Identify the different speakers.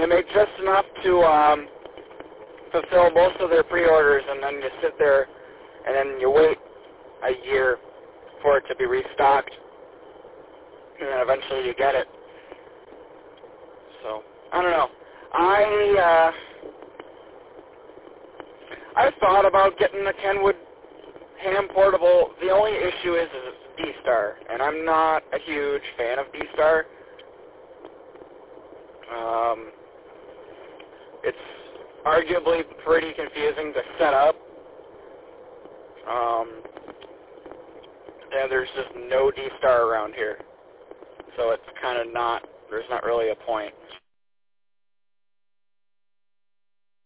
Speaker 1: they make just enough to fulfill most of their pre-orders, and then you sit there and then you wait a year for it to be restocked, and then eventually you get it. So, I don't know. I thought about getting the Kenwood Ham Portable. The only issue is it's D-Star, and I'm not a huge fan of D-Star. It's arguably pretty confusing to set up. And there's just no D-Star around here. So it's kind of there's not really a point.